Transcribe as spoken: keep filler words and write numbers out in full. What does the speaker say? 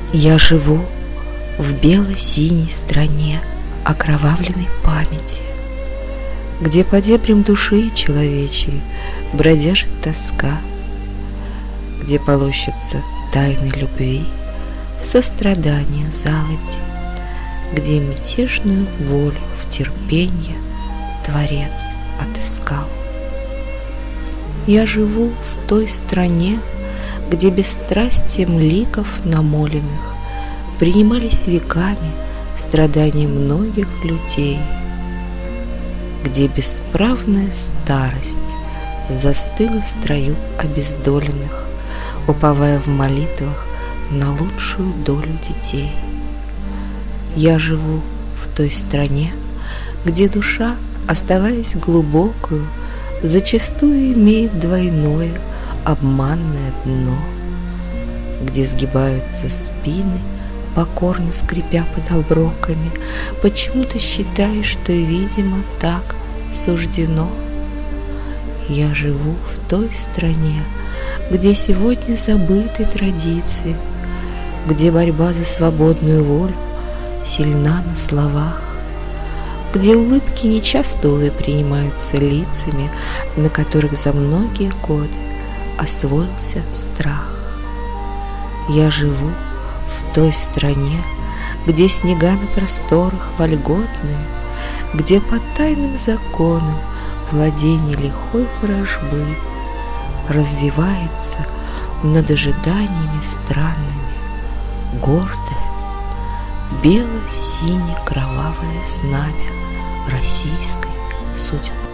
Я живу в бело-синей стране окровавленной памяти, где по дебрям души человечьей бродяжит тоска, где полощутся тайны любви в сострадание заводи, где мятежную волю в терпенье Творец отыскал. Я живу в той стране, где бесстрастием ликов намоленных принимались веками страдания многих людей, где бесправная старость застыла в строю обездоленных, уповая в молитвах на лучшую долю детей. Я живу в той стране, где душа, оставаясь глубокою, зачастую имеет двойное обманное дно, где сгибаются спины, покорно скрипя под оброками, почему-то считая, что, видимо, так суждено. Я живу в той стране, где сегодня забыты традиции, где борьба за свободную волю сильна на словах, где улыбки нечасто, увы, принимаются лицами, на которых за многие годы освоился страх. Я живу в той стране, где снега на просторах вольготные, где по тайным законам владение лихой ворожбы развивается над ожиданиями странными, гордое, бело-сине-кровавое знамя российской судьбы.